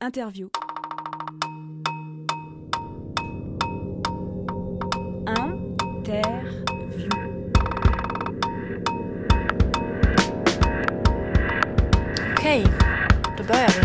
Interview. Okej, då börjar vi.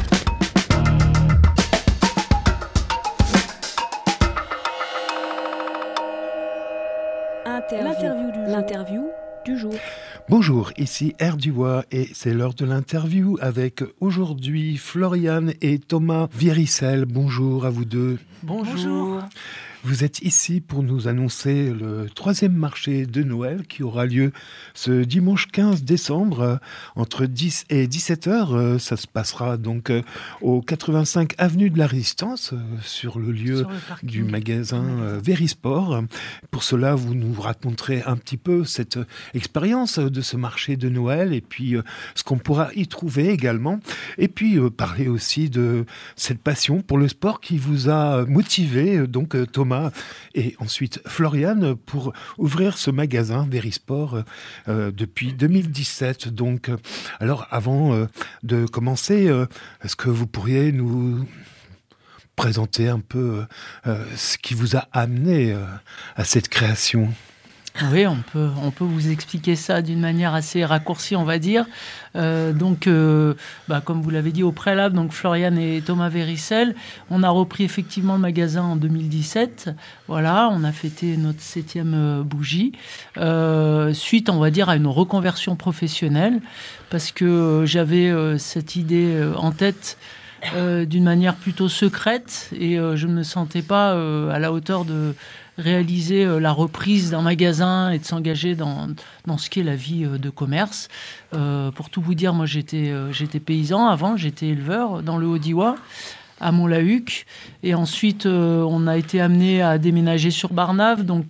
L'interview du jour. Bonjour, ici R. Dubois et c'est l'heure de l'interview avec aujourd'hui Floriane et Thomas Viericel. Bonjour à vous deux. Bonjour. Vous êtes ici pour nous annoncer le 3e marché de Noël qui aura lieu ce dimanche 15 décembre entre 10 et 17h. Ça se passera donc au 85 avenue de la Résistance sur le lieu du magasin Verisport. Pour cela, vous nous raconterez un petit peu cette expérience de ce marché de Noël et puis ce qu'on pourra y trouver également. Et puis parler aussi de cette passion pour le sport qui vous a motivé, donc Thomas et ensuite Floriane, pour ouvrir ce magasin Verisport depuis 2017. Donc, alors avant de commencer, est-ce que vous pourriez nous présenter un peu ce qui vous a amené à cette création ? Oui, on peut vous expliquer ça d'une manière assez raccourcie, on va dire. Comme vous l'avez dit au préalable, donc Floriane et Thomas Viericel, on a repris effectivement le magasin en 2017. Voilà, on a fêté notre 7e bougie. Suite, on va dire, à une reconversion professionnelle, parce que j'avais cette idée en tête d'une manière plutôt secrète et je ne me sentais pas à la hauteur de réaliser la reprise d'un magasin et de s'engager dans ce qu'est la vie de commerce. Pour tout vous dire, moi j'étais paysan avant, j'étais éleveur dans le Haut-Diois, à Montlahuc. Et ensuite, on a été amené à déménager sur Barnave. Donc,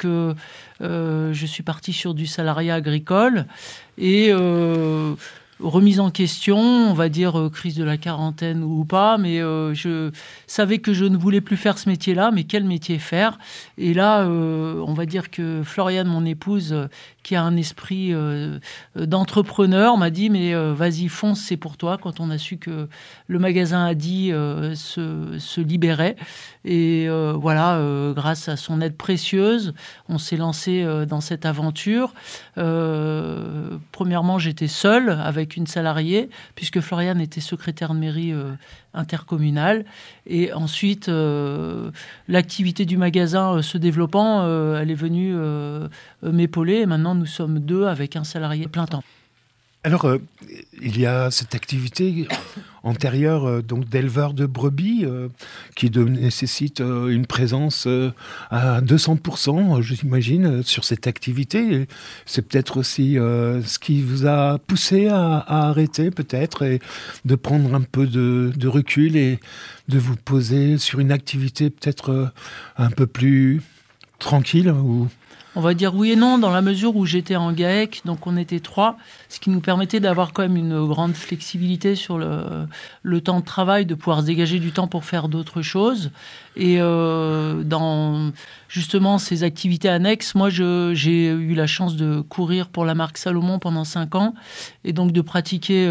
je suis parti sur du salariat agricole. Et remise en question, on va dire crise de la quarantaine ou pas, mais je savais que je ne voulais plus faire ce métier-là, mais quel métier faire ? Et là, on va dire que Floriane, mon épouse, qui a un esprit d'entrepreneur, m'a dit « mais vas-y, fonce, c'est pour toi » quand on a su que le magasin Adi se libérait. Et grâce à son aide précieuse, on s'est lancé dans cette aventure. Premièrement, j'étais seule avec une salariée, puisque Floriane était secrétaire de mairie intercommunale. Et ensuite, l'activité du magasin se développant, elle est venue m'épauler. Et maintenant, nous sommes 2 avec un salarié plein temps. Alors, il y a cette activité antérieure donc d'éleveur de brebis qui nécessite une présence à 200%, j'imagine, sur cette activité. C'est peut-être aussi ce qui vous a poussé à arrêter, peut-être, et de prendre un peu de recul et de vous poser sur une activité peut-être un peu plus tranquille ou... On va dire oui et non, dans la mesure où j'étais en GAEC, donc on était 3, ce qui nous permettait d'avoir quand même une grande flexibilité sur le temps de travail, de pouvoir se dégager du temps pour faire d'autres choses. Et dans justement ces activités annexes, moi j'ai eu la chance de courir pour la marque Salomon pendant 5 ans et donc de pratiquer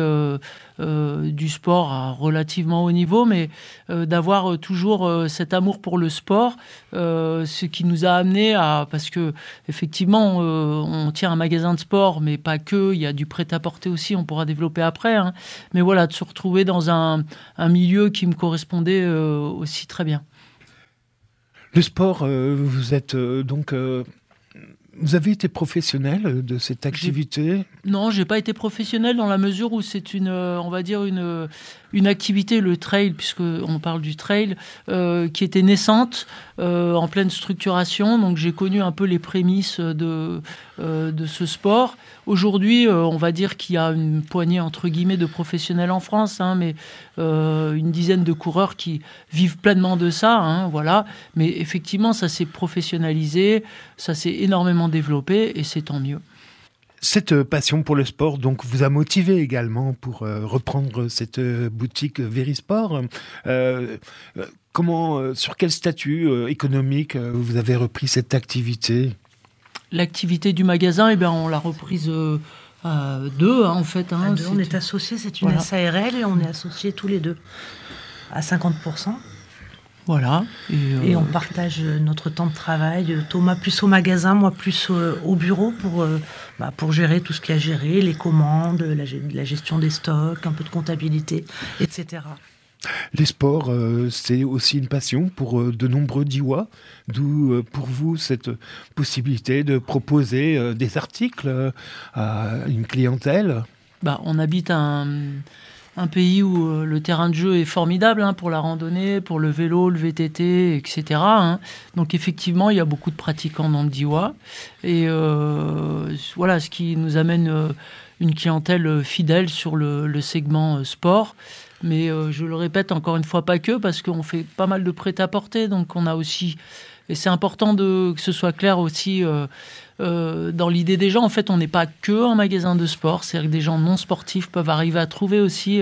du sport à relativement haut niveau, mais d'avoir toujours cet amour pour le sport, ce qui nous a amené à... Parce que effectivement, on tient un magasin de sport, mais pas que, il y a du prêt-à-porter aussi, on pourra développer après. Hein. Mais voilà, de se retrouver dans un milieu qui me correspondait aussi très bien. Le sport, vous êtes vous avez été professionnel de cette activité ? Non, j'ai pas été professionnel dans la mesure où c'est une activité, le trail, puisqu'on parle du trail, qui était naissante, en pleine structuration. Donc j'ai connu un peu les prémices de ce sport. Aujourd'hui, on va dire qu'il y a une poignée, entre guillemets, de professionnels en France, hein, mais une dizaine de coureurs qui vivent pleinement de ça. Hein, voilà. Mais effectivement, ça s'est professionnalisé, ça s'est énormément développé et c'est tant mieux. Cette passion pour le sport donc, vous a motivé également pour reprendre cette boutique Verisport. Sur quel statut économique vous avez repris cette activité ? L'activité du magasin, on l'a reprise à 2, en fait. Hein, à 2, on est associés, c'est une SARL et on est associés tous les 2. à 50%. Voilà. Et on partage notre temps de travail. Thomas plus au magasin, moi plus au bureau pour gérer tout ce qu'il y a à gérer, les commandes, la gestion des stocks, un peu de comptabilité, etc. Les sports, c'est aussi une passion pour de nombreux Diois, d'où pour vous cette possibilité de proposer des articles à une clientèle. On habite un pays où le terrain de jeu est formidable pour la randonnée, pour le vélo, le VTT, etc. Donc effectivement, il y a beaucoup de pratiquants dans le Diois. Et voilà, ce qui nous amène une clientèle fidèle sur le segment sport. Mais je le répète encore une fois, pas que, parce qu'on fait pas mal de prêt-à-porter. Donc on a aussi... Et c'est important que ce soit clair aussi dans l'idée des gens. En fait, on n'est pas que un magasin de sport. C'est-à-dire que des gens non sportifs peuvent arriver à trouver aussi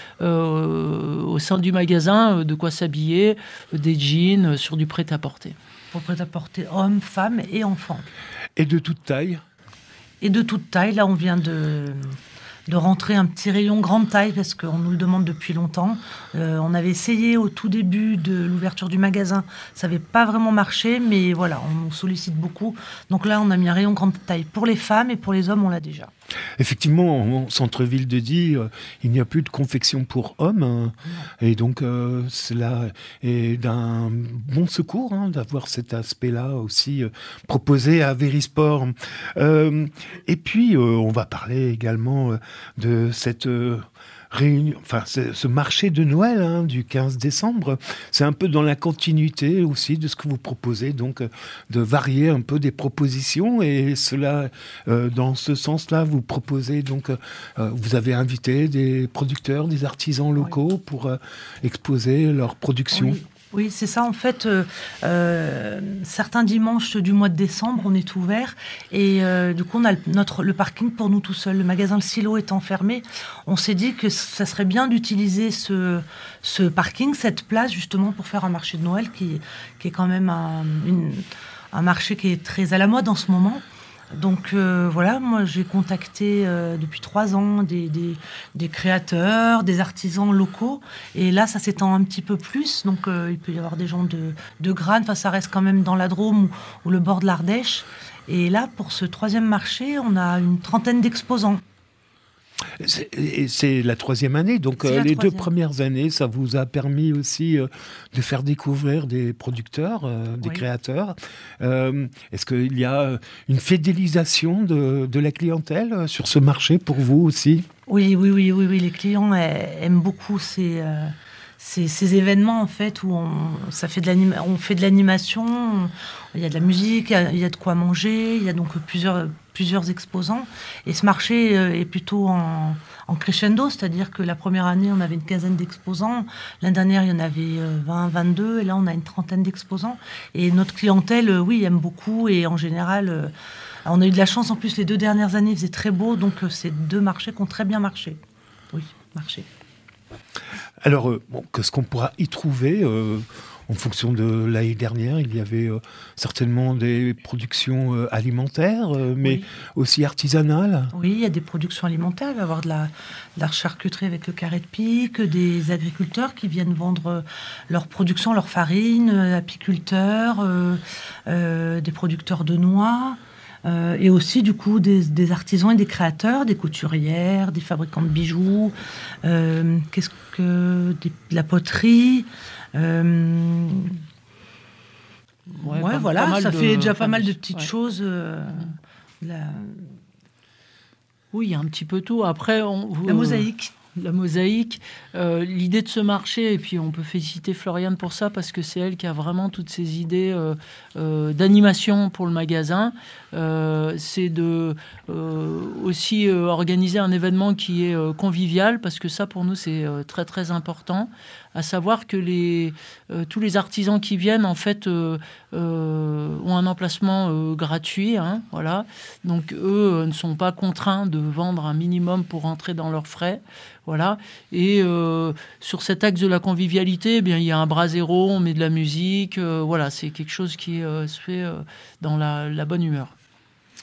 au sein du magasin de quoi s'habiller, des jeans, sur du prêt-à-porter. Pour prêt-à-porter hommes, femmes et enfants. Et de toute taille ? Et de toute taille. Là, on vient de rentrer un petit rayon grande taille parce qu'on nous le demande depuis longtemps. On avait essayé au tout début de l'ouverture du magasin. Ça n'avait pas vraiment marché, mais voilà, on nous sollicite beaucoup. Donc là, on a mis un rayon grande taille pour les femmes et pour les hommes, on l'a déjà. Effectivement, en centre-ville de Die, il n'y a plus de confection pour hommes. Et donc, cela est d'un bon secours d'avoir cet aspect-là aussi proposé à Verisport. Et puis, on va parler également de cette... réunion, ce marché de Noël du 15 décembre, c'est un peu dans la continuité aussi de ce que vous proposez, donc de varier un peu des propositions, et cela, dans ce sens-là, vous proposez donc, vous avez invité des producteurs, des artisans locaux pour exposer leur production. Oui, c'est ça. En fait, certains dimanches du mois de décembre, on est ouvert. Et du coup, on a le parking pour nous tout seuls. Le magasin Le Silo étant fermé, on s'est dit que ça serait bien d'utiliser ce parking, cette place, justement, pour faire un marché de Noël qui est quand même un marché qui est très à la mode en ce moment. Donc voilà, moi j'ai contacté depuis 3 ans des créateurs, des artisans locaux, et là ça s'étend un petit peu plus, donc il peut y avoir des gens de Granes, ça reste quand même dans la Drôme ou le bord de l'Ardèche, et là pour ce 3e marché on a une 30aine d'exposants. C'est la 3e année, donc les 2 premières années, ça vous a permis aussi de faire découvrir des producteurs, des créateurs. Est-ce qu'il y a une fidélisation de la clientèle sur ce marché pour vous aussi ? Oui, les clients aiment beaucoup ces événements en fait où on fait de l'animation, il y a de la musique, il y a de quoi manger, il y a donc plusieurs exposants, et ce marché est plutôt en crescendo, c'est-à-dire que la première année on avait une 15aine d'exposants, l'année dernière il y en avait 20, 22, et là on a une 30aine d'exposants, et notre clientèle aime beaucoup, et en général on a eu de la chance, en plus les 2 dernières années il faisait très beau, donc c'est 2 marchés qui ont très bien marché. Alors, qu'est-ce qu'on pourra y trouver en fonction de l'année dernière? Il y avait certainement des productions alimentaires, mais aussi artisanales. Oui, il y a des productions alimentaires. Il va y avoir de la charcuterie avec le carré de pique, des agriculteurs qui viennent vendre leur production, leur farine, apiculteurs, des producteurs de noix. Et aussi du coup des artisans et des créateurs, des couturières, des fabricants de bijoux, de la poterie. Voilà, ça fait déjà pas mal de petites choses. Oui, il y a un petit peu tout. Après, la mosaïque. La mosaïque, l'idée de ce marché, et puis on peut féliciter Floriane pour ça, parce que c'est elle qui a vraiment toutes ces idées d'animation pour le magasin. C'est de aussi organiser un événement qui est convivial, parce que ça pour nous c'est très très important, à savoir que tous les artisans qui viennent en fait ont un emplacement gratuit, voilà. Donc eux ne sont pas contraints de vendre un minimum pour rentrer dans leurs frais. Voilà. Et sur cet axe de la convivialité, il y a un bras zéro, on met de la musique. Voilà, c'est quelque chose qui se fait dans la bonne humeur.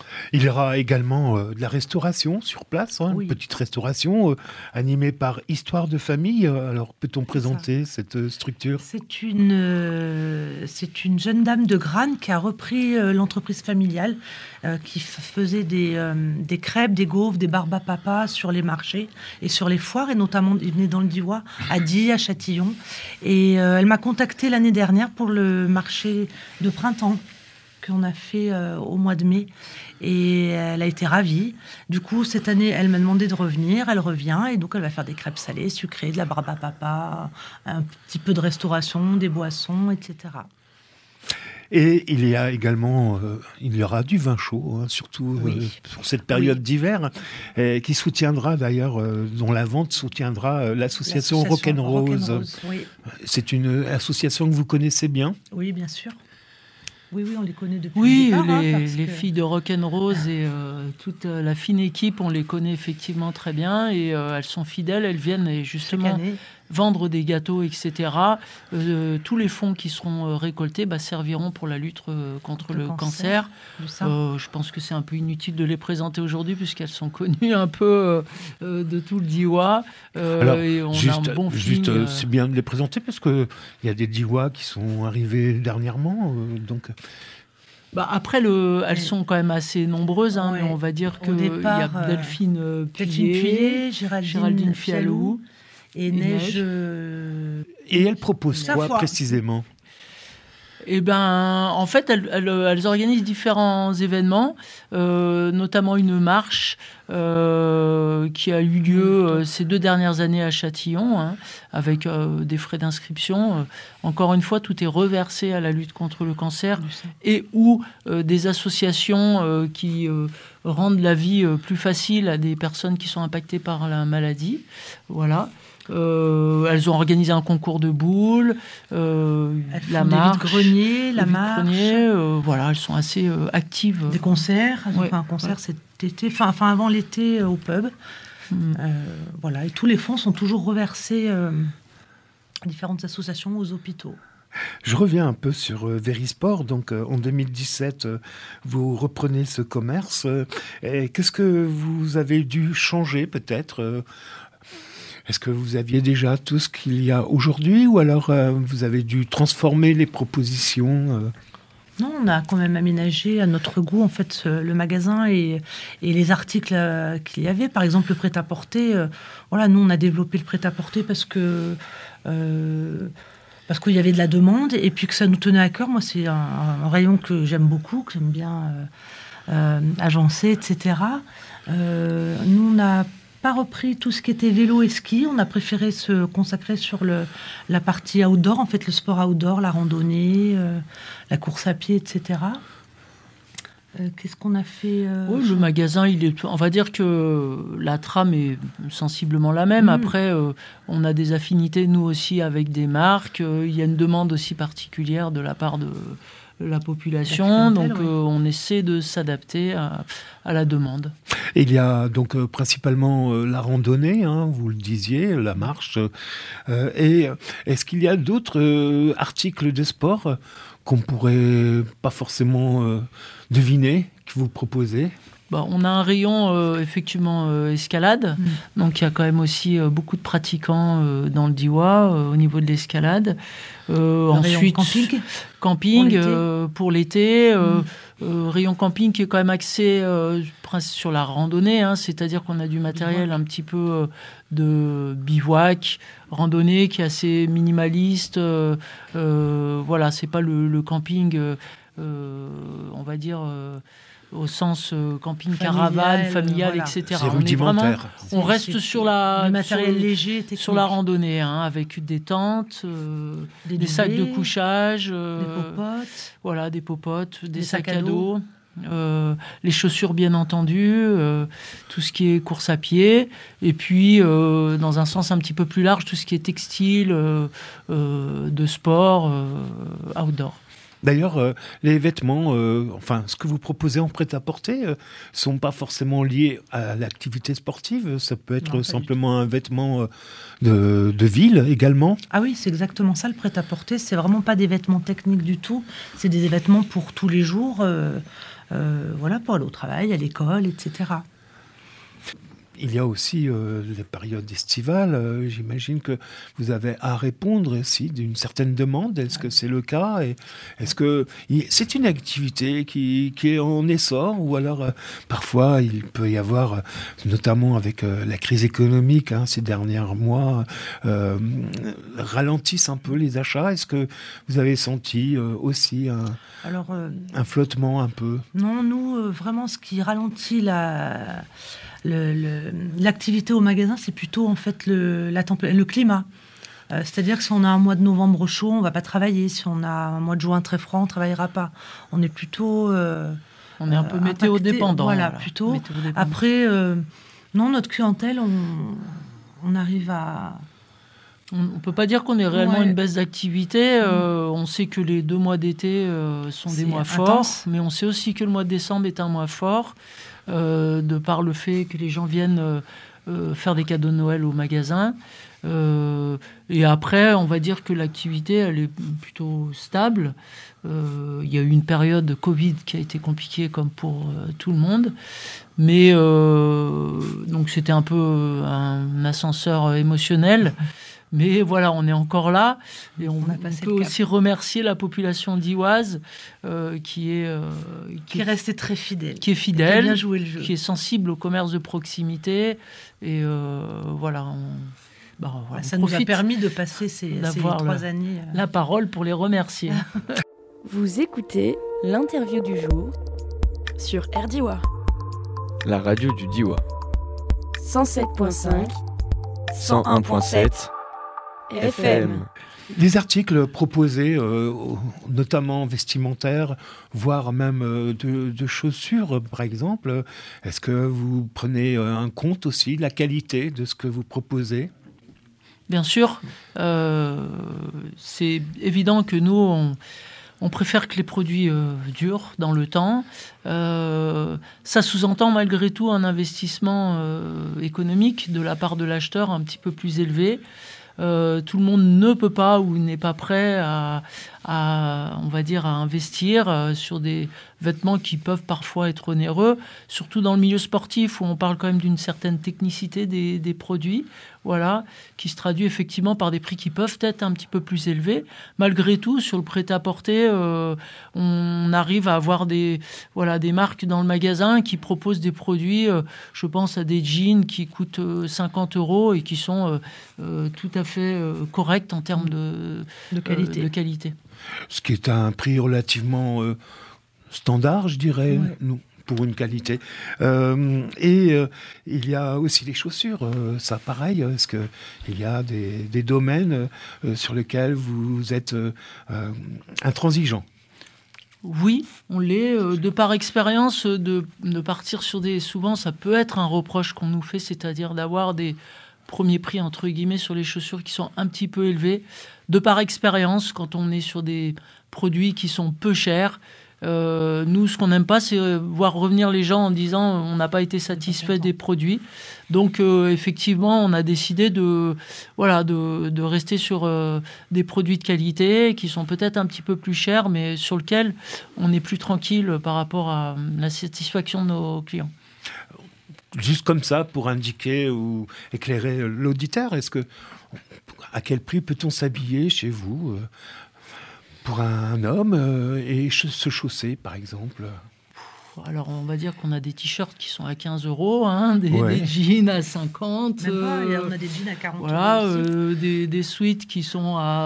Il y aura également de la restauration sur place, une petite restauration animée par Histoire de famille. Alors, peut-on présenter cette structure ? C'est une jeune dame de Grane qui a repris l'entreprise familiale, qui faisait des crêpes, des gaufres, des barbes à papa sur les marchés et sur les foires, et notamment, il venait dans le Diois, à Die, à Châtillon. Et elle m'a contactée l'année dernière pour le marché de printemps qu'on a fait au mois de mai, et elle a été ravie. Du coup, cette année, elle m'a demandé de revenir. Elle revient, et donc elle va faire des crêpes salées, sucrées, de la barbe à papa, un petit peu de restauration, des boissons, etc. Et il y a également, il y aura du vin chaud, surtout pour cette période d'hiver, qui soutiendra d'ailleurs, dont la vente soutiendra l'association Rock'n'Rose. Oui. C'est une association que vous connaissez bien ? Oui, bien sûr. Oui, on les connaît depuis le départ. Les filles de Rock'n'Rose et toute la fine équipe, on les connaît effectivement très bien, et elles sont fidèles, elles viennent justement vendre des gâteaux, etc. Tous les fonds qui seront récoltés serviront pour la lutte contre le cancer. Je pense que c'est un peu inutile de les présenter aujourd'hui, puisqu'elles sont connues un peu de tout le Diois. Et on a un bon feeling. C'est bien de les présenter, parce qu'il y a des Diois qui sont arrivés dernièrement. Après, elles sont quand même assez nombreuses, mais on va dire qu'il y a Delphine Puyer, Géraldine Fialou et Neige. Et elles proposent quoi précisément ? En fait, elles organisent différents événements, notamment une marche qui a eu lieu ces 2 dernières années à Châtillon, avec des frais d'inscription. Encore une fois, tout est reversé à la lutte contre le cancer, et ou des associations qui rendent la vie plus facile à des personnes qui sont impactées par la maladie. Voilà. Elles ont organisé un concours de boules, la marche, vide-greniers, la marche. Elles sont assez actives. Des concerts. Elles ont fait un concert cet été, avant l'été au pub. Et tous les fonds sont toujours reversés à différentes associations, aux hôpitaux. Je reviens un peu sur Verisport. Donc, en 2017, vous reprenez ce commerce. Qu'est-ce que vous avez dû changer, peut-être ? Est-ce que vous aviez déjà tout ce qu'il y a aujourd'hui, ou alors vous avez dû transformer les propositions Non, on a quand même aménagé à notre goût, en fait, le magasin et les articles qu'il y avait. Par exemple, le prêt-à-porter. Nous, on a développé le prêt-à-porter parce qu'il y avait de la demande, et puis que ça nous tenait à cœur. Moi, c'est un rayon que j'aime beaucoup, que j'aime bien agencer, etc. Nous, on n'a pas repris tout ce qui était vélo et ski. On a préféré se consacrer sur la partie outdoor, en fait, le sport outdoor, la randonnée, la course à pied, etc. Qu'est-ce qu'on a fait Le magasin, on va dire que la trame est sensiblement la même. Après, on a des affinités, nous aussi, avec des marques. Il y a une demande aussi particulière de la part de la population, donc on essaie de s'adapter à la demande. Et il y a donc principalement la randonnée, vous le disiez, la marche. Et est-ce qu'il y a d'autres articles de sport qu'on pourrait pas forcément deviner, que vous proposez ? On a un rayon effectivement escalade, donc il y a quand même aussi beaucoup de pratiquants dans le Diois au niveau de l'escalade. Ensuite, camping pour l'été. Rayon camping qui est quand même axé sur la randonnée, c'est-à-dire qu'on a du matériel un petit peu de bivouac, randonnée qui est assez minimaliste. C'est pas le camping, on va dire. Au sens camping, caravane, familial, etc. C'est rudimentaire. On reste sur la matériel léger, technique. Sur la randonnée, avec des tentes, des sacs de couchage, des popotes, des popotes, des sacs à dos, les chaussures bien entendu, tout ce qui est course à pied, et puis dans un sens un petit peu plus large, tout ce qui est textile, de sport, outdoor. D'ailleurs, les vêtements, ce que vous proposez en prêt-à-porter, sont pas forcément liés à l'activité sportive. Ça peut être simplement un vêtement de ville également. Ah oui, c'est exactement ça, le prêt-à-porter. C'est vraiment pas des vêtements techniques du tout. C'est des vêtements pour tous les jours. voilà, pour aller au travail, à l'école, etc. Il y a aussi les périodes estivales. J'imagine que vous avez à répondre aussi d'une certaine demande. Est-ce que c'est le cas? Et est-ce que c'est une activité qui est en essor? Ou alors, parfois, il peut y avoir, notamment avec la crise économique ces derniers mois, ralentissent un peu les achats. Est-ce que vous avez senti aussi un flottement un peu? Non, nous, vraiment, ce qui ralentit l'activité au magasin, c'est plutôt en fait le climat. C'est-à-dire que si on a un mois de novembre chaud, on ne va pas travailler. Si on a un mois de juin très froid, on ne travaillera pas. On est plutôt... on est un peu météo dépendant. Voilà, plutôt. Après, non, notre clientèle, on arrive à... On ne peut pas dire qu'on ait réellement une baisse d'activité. On sait que les 2 mois d'été sont des mois forts, mais on sait aussi que le mois de décembre est un mois fort, de par le fait que les gens viennent faire des cadeaux de Noël au magasin. Et après, on va dire que l'activité, elle est plutôt stable. Il y a eu une période Covid qui a été compliquée comme pour tout le monde. Mais donc c'était un peu un ascenseur émotionnel. Mais voilà, on est encore là. Et on peut aussi remercier la population d'Iwaz qui est restée très fidèle. Qui est fidèle, qui a bien joué le jeu. Qui est sensible au commerce de proximité. Et voilà, ça nous a permis de passer ces 3 années. La parole pour les remercier. Vous écoutez l'interview du jour sur RDIWA. La radio du Diois. 107.5, 101.7 FM. Les articles proposés, notamment vestimentaires, voire même de chaussures, par exemple, est-ce que vous prenez en compte aussi la qualité de ce que vous proposez ? Bien sûr. C'est évident que nous, on préfère que les produits durent dans le temps. Ça sous-entend malgré tout un investissement économique de la part de l'acheteur un petit peu plus élevé. Tout le monde ne peut pas ou n'est pas prêt à investir sur des vêtements qui peuvent parfois être onéreux, surtout dans le milieu sportif où on parle quand même d'une certaine technicité des produits, voilà, qui se traduit effectivement par des prix qui peuvent être un petit peu plus élevés. Malgré tout, sur le prêt-à-porter, on arrive à avoir des marques dans le magasin qui proposent des produits, je pense à des jeans qui coûtent 50 € et qui sont tout à fait corrects en termes de qualité. Ce qui est un prix relativement standard, je dirais, pour une qualité. Et il y a aussi les chaussures. Ça, pareil, est-ce qu'il y a des domaines sur lesquels vous êtes intransigeant ? Oui, on l'est. De par expérience, de partir sur des... Souvent, ça peut être un reproche qu'on nous fait, c'est-à-dire d'avoir des premiers prix, entre guillemets, sur les chaussures qui sont un petit peu élevés. De par expérience, quand on est sur des produits qui sont peu chers, nous, ce qu'on n'aime pas, c'est voir revenir les gens en disant on n'a pas été satisfait des produits. Donc, effectivement, on a décidé de rester sur des produits de qualité qui sont peut-être un petit peu plus chers, mais sur lesquels on est plus tranquille par rapport à la satisfaction de nos clients. Juste comme ça, pour indiquer ou éclairer l'auditeur, à quel prix peut-on s'habiller chez vous pour un homme et se chausser, par exemple ? Alors, on va dire qu'on a des t-shirts qui sont à 15 €, des jeans à 50. Même pas, on a des jeans à 40 € des suites qui sont à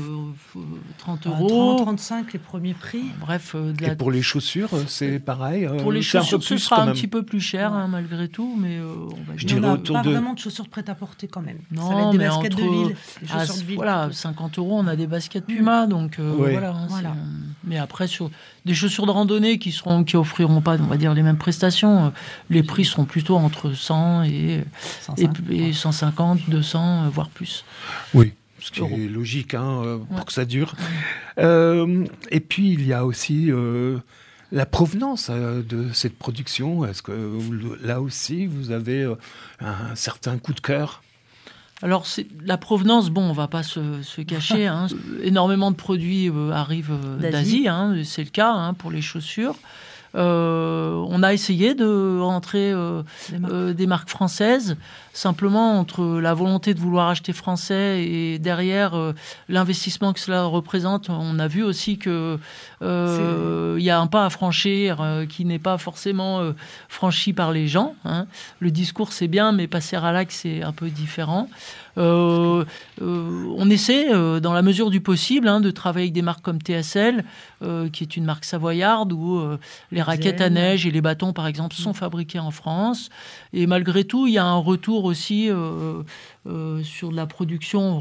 30 €. 30, 35, les premiers prix. Bref. Et pour les chaussures, c'est pareil. Pour les chaussures, ce sera un petit peu plus cher, malgré tout. Mais on n'a pas vraiment de chaussures prêtes à porter quand même. Non, ça va être des mais baskets de ville. Des chaussures de ville. Voilà, 50 €, on a des baskets Puma. Donc, voilà. Mais après, sur des chaussures de randonnée qui offriront pas, on va dire, les mêmes prestations. Les prix seront plutôt entre 100 et 150, 200, voire plus. Oui, ce qui est logique pour que ça dure. Et puis, il y a aussi la provenance de cette production. Est-ce que là aussi, vous avez un certain coup de cœur ? Alors, la provenance, on ne va pas se cacher. Énormément de produits arrivent d'Asie. C'est le cas pour les chaussures. On a essayé de rentrer des marques françaises. Simplement, entre la volonté de vouloir acheter français et derrière l'investissement que cela représente, on a vu aussi que il y a un pas à franchir qui n'est pas forcément franchi par les gens. Hein. Le discours, c'est bien, mais passer à l'acte, c'est un peu différent. On essaie, dans la mesure du possible, de travailler avec des marques comme TSL, qui est une marque savoyarde, où les raquettes à neige et les bâtons, par exemple, sont fabriqués en France. Et malgré tout, il y a un retour aussi sur de la production,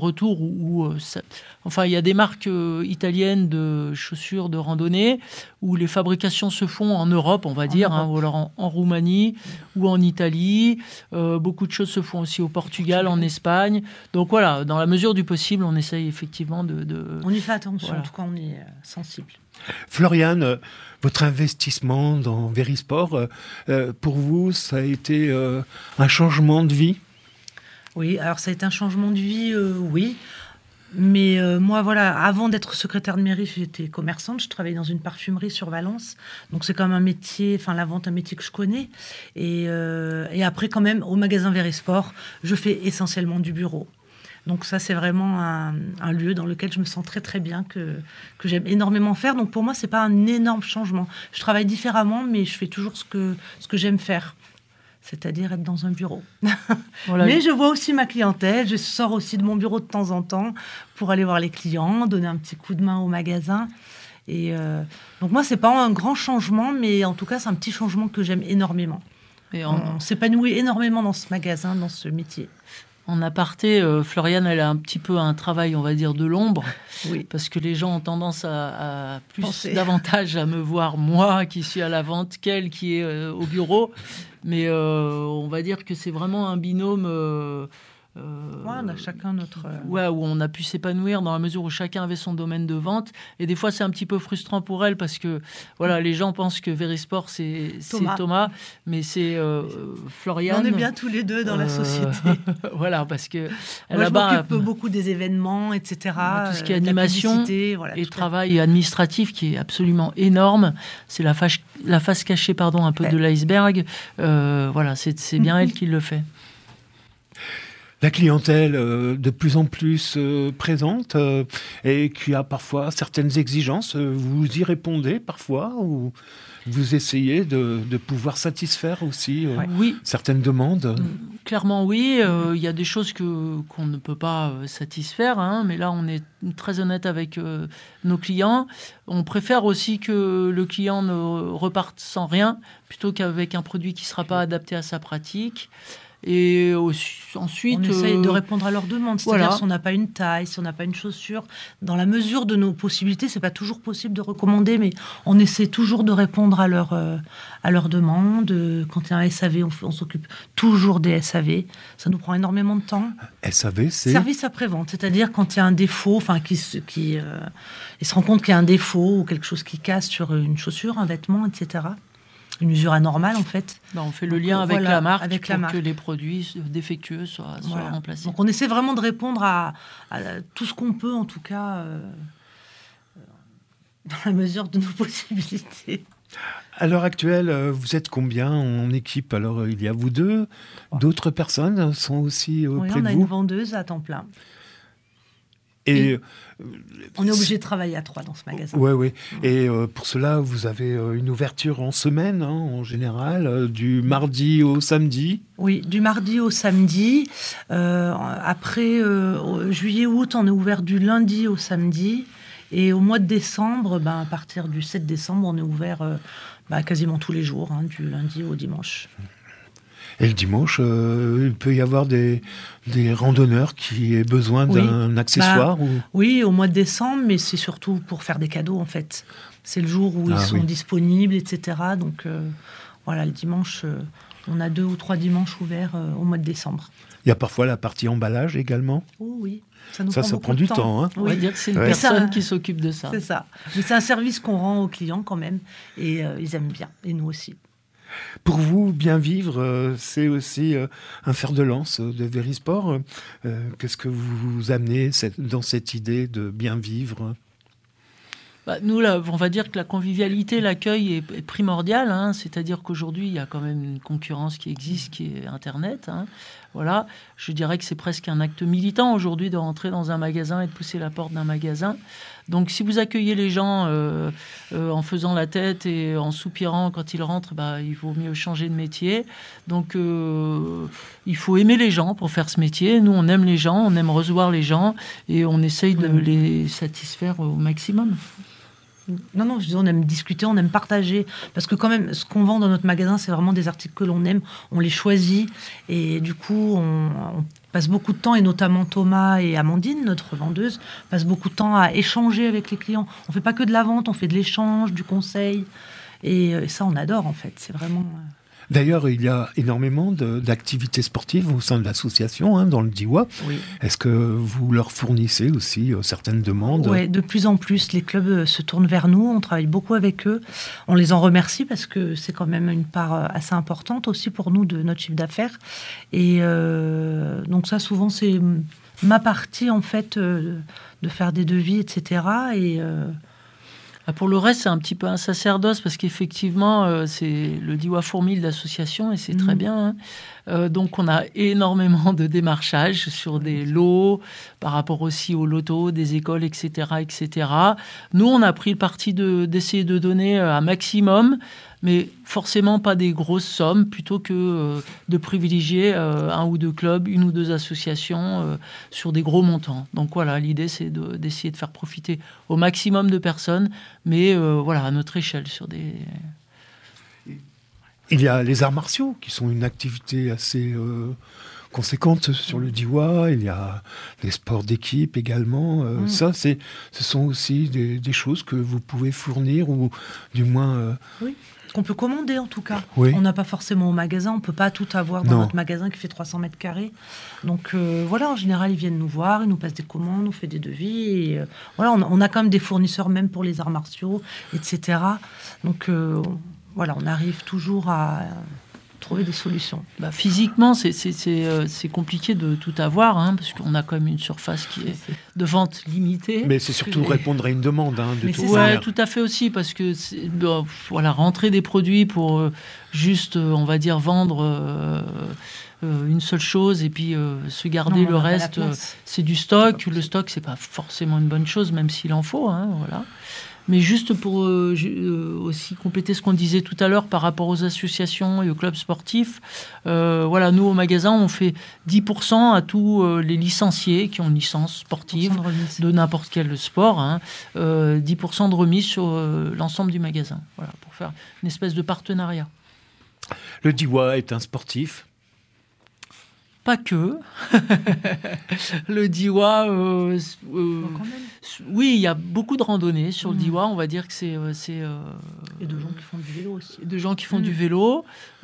il y a des marques italiennes de chaussures de randonnée où les fabrications se font en Europe, on va dire, ou alors en Roumanie ou en Italie. Beaucoup de choses se font aussi au Portugal, en Espagne. Donc voilà, dans la mesure du possible, on essaye effectivement de... On y fait attention, en tout cas, on est sensible. Floriane, votre investissement dans Verisport, pour vous, ça a été un changement de vie ? Oui, alors ça a été un changement de vie, oui. Mais moi, voilà, avant d'être secrétaire de mairie, j'étais commerçante. Je travaillais dans une parfumerie sur Valence. Donc c'est quand même un métier, la vente, un métier que je connais. Et après, quand même, au magasin Verisport, je fais essentiellement du bureau. Donc ça, c'est vraiment un lieu dans lequel je me sens très très bien, que j'aime énormément faire. Donc pour moi, c'est pas un énorme changement. Je travaille différemment, mais je fais toujours ce que j'aime faire, c'est-à-dire être dans un bureau. Voilà. Mais je vois aussi ma clientèle. Je sors aussi de mon bureau de temps en temps pour aller voir les clients, donner un petit coup de main au magasin. Et donc moi, c'est pas un grand changement, mais en tout cas, c'est un petit changement que j'aime énormément. Et on s'épanouit énormément dans ce magasin, dans ce métier. En aparté, Floriane, elle a un petit peu un travail, on va dire, de l'ombre, oui. Parce que les gens ont tendance à davantage à me voir, moi, qui suis à la vente, qu'elle qui est au bureau. Mais on va dire que c'est vraiment un binôme... on a chacun notre... où on a pu s'épanouir dans la mesure où chacun avait son domaine de vente. Et des fois, c'est un petit peu frustrant pour elle parce que les gens pensent que Verisport, c'est Thomas, mais c'est Floriane. On est bien tous les deux dans la société. Voilà, parce que moi, je m'occupe beaucoup des événements, etc. Tout ce qui est animation et travail administratif qui est absolument énorme. C'est la face cachée, un peu de l'iceberg. C'est bien elle qui le fait. La clientèle de plus en plus présente et qui a parfois certaines exigences, vous y répondez parfois ou vous essayez de pouvoir satisfaire aussi certaines demandes ? Clairement oui, il y a des choses qu'on ne peut pas satisfaire, mais là on est très honnête avec nos clients. On préfère aussi que le client ne reparte sans rien plutôt qu'avec un produit qui ne sera pas adapté à sa pratique. Et ensuite, on essaye de répondre à leurs demandes. C'est-à-dire si on n'a pas une taille, si on n'a pas une chaussure, dans la mesure de nos possibilités, c'est pas toujours possible de recommander, mais on essaie toujours de répondre à leurs demandes. Quand il y a un SAV, on s'occupe toujours des SAV. Ça nous prend énormément de temps. SAV, c'est service après-vente, c'est-à-dire quand il y a un défaut, il se rend compte qu'il y a un défaut ou quelque chose qui casse sur une chaussure, un vêtement, etc. Une usure anormale, en fait. On fait le lien avec la marque pour que les produits défectueux soient remplacés. Donc, on essaie vraiment de répondre à tout ce qu'on peut, en tout cas, dans la mesure de nos possibilités. À l'heure actuelle, vous êtes combien en équipe ? Alors, il y a vous deux. D'autres personnes sont aussi près de vous ? On a une vendeuse à temps plein. Et on est obligé de travailler à 3 dans ce magasin. Oui. Et pour cela, vous avez une ouverture en semaine, en général, du mardi au samedi. Oui, du mardi au samedi. Après, juillet-août, on est ouvert du lundi au samedi. Et au mois de décembre, à partir du 7 décembre, on est ouvert quasiment tous les jours, du lundi au dimanche. Et le dimanche, il peut y avoir des randonneurs qui aient besoin d'un accessoire Oui, au mois de décembre, mais c'est surtout pour faire des cadeaux, en fait. C'est le jour où ils sont disponibles, etc. Donc, le dimanche, on a 2 ou 3 dimanches ouverts au mois de décembre. Il y a parfois la partie emballage également ? Oh, oui. Ça prend du temps. On va dire que c'est une personne qui s'occupe de ça. C'est ça. Mais c'est un service qu'on rend aux clients quand même. Et ils aiment bien. Et nous aussi. Pour vous, bien vivre, c'est aussi un fer de lance de Verisport. Qu'est-ce que vous amenez dans cette idée de bien vivre ? Nous, là, on va dire que la convivialité, l'accueil est primordial. Hein, c'est-à-dire qu'aujourd'hui, il y a quand même une concurrence qui existe, qui est Internet. Hein, voilà. Je dirais que c'est presque un acte militant aujourd'hui de rentrer dans un magasin et de pousser la porte d'un magasin. Donc, si vous accueillez les gens en faisant la tête et en soupirant quand ils rentrent, il vaut mieux changer de métier. Donc, il faut aimer les gens pour faire ce métier. Nous, on aime les gens, on aime recevoir les gens et on essaye de les satisfaire au maximum. Non, je dis, on aime discuter, on aime partager. Parce que quand même, ce qu'on vend dans notre magasin, c'est vraiment des articles que l'on aime. On les choisit. Et du coup, on passe beaucoup de temps, et notamment Thomas et Amandine, notre vendeuse, passent beaucoup de temps à échanger avec les clients. On ne fait pas que de la vente, on fait de l'échange, du conseil. Et ça, on adore, en fait. C'est vraiment... D'ailleurs, il y a énormément d'activités sportives au sein de l'association, dans le Diois. Oui. Est-ce que vous leur fournissez aussi certaines demandes ? Oui, de plus en plus, les clubs se tournent vers nous. On travaille beaucoup avec eux. On les en remercie parce que c'est quand même une part assez importante aussi pour nous de notre chiffre d'affaires. Et donc ça, souvent, c'est ma partie, en fait, de faire des devis, etc. Et... Pour le reste, c'est un petit peu un sacerdoce parce qu'effectivement, c'est le Diois fourmille d'association et c'est très bien. Hein. Donc, on a énormément de démarchage sur des lots, par rapport aussi aux lotos, des écoles, etc., etc. Nous, on a pris le parti d'essayer de donner un maximum, mais forcément pas des grosses sommes, plutôt que de privilégier un ou deux clubs, une ou deux associations sur des gros montants. Donc voilà, l'idée c'est d'essayer de faire profiter au maximum de personnes, mais à notre échelle. Il y a les arts martiaux, qui sont une activité assez conséquente sur le Diois. Il y a les sports d'équipe également. Ça, ce sont aussi des choses que vous pouvez fournir, ou du moins... Oui. Qu'on peut commander en tout cas. Oui. On n'a pas forcément au magasin, on ne peut pas tout avoir dans notre magasin qui fait 300 mètres carrés. Donc en général, ils viennent nous voir, ils nous passent des commandes, on fait des devis. Et, on a quand même des fournisseurs même pour les arts martiaux, etc. Donc on arrive toujours à trouver des solutions. Physiquement, c'est compliqué de tout avoir, parce qu'on a quand même une surface qui est de vente limitée. Mais c'est surtout répondre à une demande. Oui, tout à fait aussi, parce que rentrer des produits pour juste, on va dire, vendre une seule chose et puis se garder le reste, c'est du stock. Le stock, c'est pas forcément une bonne chose, même s'il en faut. Voilà. Mais juste pour aussi compléter ce qu'on disait tout à l'heure par rapport aux associations et aux clubs sportifs, nous au magasin, on fait 10% à tous les licenciés qui ont une licence sportive de n'importe quel sport, 10% de remise sur l'ensemble du magasin, pour faire une espèce de partenariat. Le Diois est un sportif ? Pas que. Le Diois, oui, il y a beaucoup de randonnées sur le Diois. On va dire que c'est et de gens qui font du vélo aussi. De gens qui font du vélo.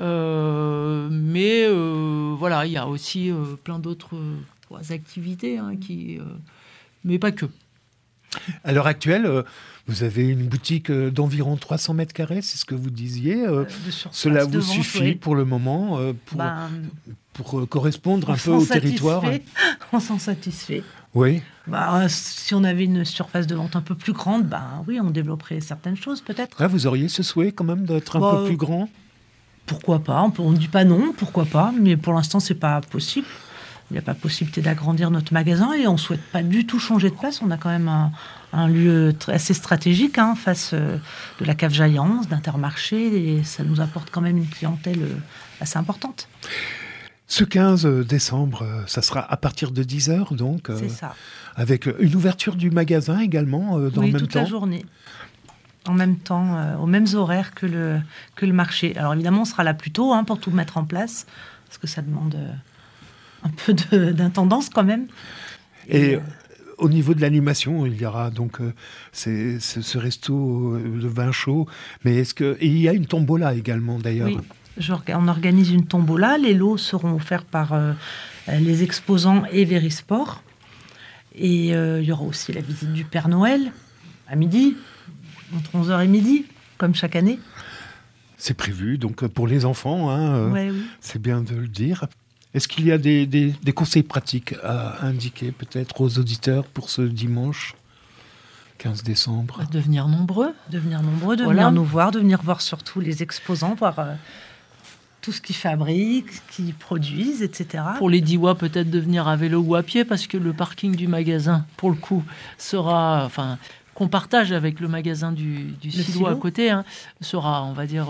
Mais il y a aussi plein d'autres activités, mais pas que. À l'heure actuelle, vous avez une boutique d'environ 300 mètres carrés, c'est ce que vous disiez. Cela vous suffit pour le moment pour correspondre un peu au territoire. On s'en satisfait. Oui. Si on avait une surface de vente un peu plus grande, on développerait certaines choses peut-être. Vous auriez ce souhait quand même d'être un peu plus grand ? Pourquoi pas ? On ne dit pas non, pourquoi pas, mais pour l'instant c'est pas possible. Il n'y a pas possibilité d'agrandir notre magasin et on ne souhaite pas du tout changer de place. On a quand même un lieu assez stratégique face de la Cave Jaillance, d'Intermarché, et ça nous apporte quand même une clientèle assez importante. Ce 15 décembre, ça sera à partir de 10h, donc. C'est ça. Avec une ouverture du magasin également dans le même temps. Oui, toute la journée. En même temps, aux mêmes horaires que le marché. Alors évidemment, on sera là plus tôt pour tout mettre en place, parce que ça demande un peu d'intendance quand même. Et au niveau de l'animation, il y aura donc ce resto de vin chaud, mais et il y a une tombola également d'ailleurs. Oui. On organise une tombola. Les lots seront offerts par les exposants et Verisport. Et il y aura aussi la visite du Père Noël à midi, entre 11h et midi, comme chaque année. C'est prévu, donc pour les enfants, oui. C'est bien de le dire. Est-ce qu'il y a des conseils pratiques à indiquer peut-être aux auditeurs pour ce dimanche 15 décembre. De venir nombreux. De venir venir nous voir, de venir voir surtout les exposants, voir tout ce qu'ils fabriquent, ce qu'ils produisent, etc. Pour les Diois, peut-être de venir à vélo ou à pied, parce que le parking du magasin, pour le coup, sera... qu'on partage avec le magasin du silo à côté, sera, on va dire...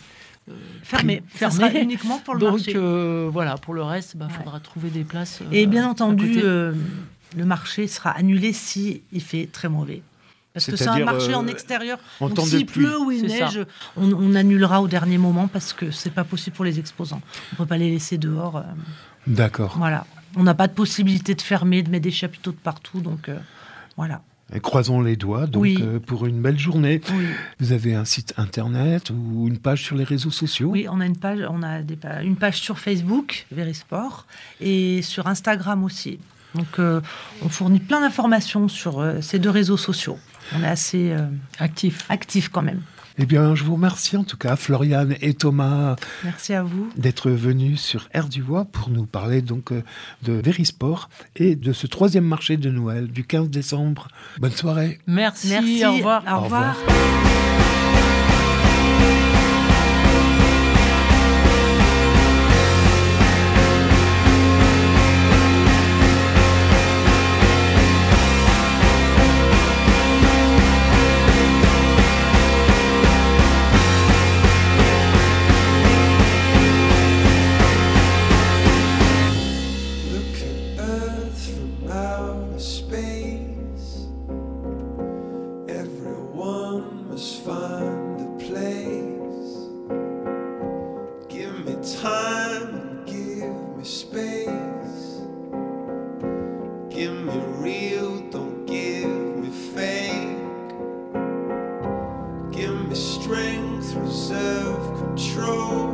fermé. Ça sera uniquement pour le marché. Donc voilà, pour le reste, faudra trouver des places. Et bien entendu, le marché sera annulé si il fait très mauvais. Parce que c'est un marché en extérieur. Donc s'il pleut ou il neige, on annulera au dernier moment parce que c'est pas possible pour les exposants. On peut pas les laisser dehors. D'accord. Voilà. On n'a pas de possibilité de fermer, de mettre des chapiteaux de partout. Donc voilà. Et croisons les doigts pour une belle journée. Oui. Vous avez un site internet ou une page sur les réseaux sociaux? Oui, on a une page. On a une page sur Facebook, Verisport, et sur Instagram aussi. Donc on fournit plein d'informations sur ces 2 réseaux sociaux. On est assez actifs quand même. Eh bien, je vous remercie en tout cas, Floriane et Thomas. Merci à vous. D'être venus sur Erdiois pour nous parler donc de Verisport et de ce 3e marché de Noël du 15 décembre. Bonne soirée. Merci. Au revoir. Au revoir. Strength, reserve, control.